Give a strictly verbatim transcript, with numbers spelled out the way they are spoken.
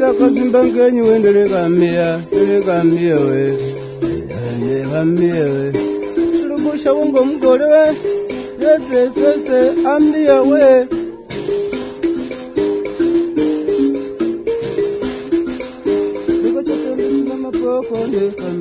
Wala kazimbangenyi wendele kamia, wendele kamia we. Wendele kamia we. Lukusha ungo mgole we. Yese, yese, amia we. Lukusha tele mama poko ne kamia.